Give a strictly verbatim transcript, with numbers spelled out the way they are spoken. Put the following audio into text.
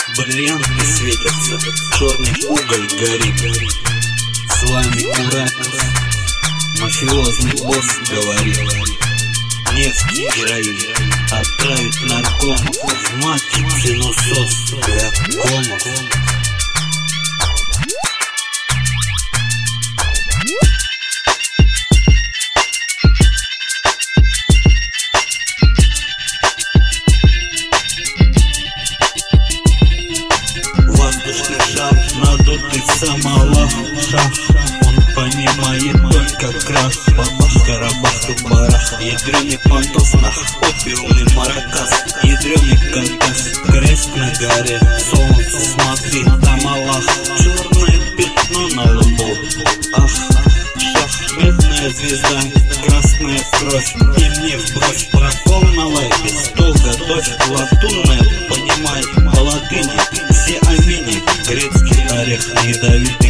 Бриллианты светятся, черный уголь горит. С вами Куратос, мафиозный босс говорит. Невский героин отправит наркомов в матрицу сос для комов. Воздушный шар, надутый самолах, шах. Он понимает только крах. Бабах, карабах, тубарах. Ядрёный понтос, нах. Опиумный маракас. Ядрёный каркас. Крест на горе. Солнце, смотри, там Аллах. Черное пятно на лбу. Ах, шах, медная звезда. Красная кровь. И мне в бровь. Прокол на лайке. Стол готовь. Латунная, понимай, по латыни. Все амини. Грецкий орех, ядовитый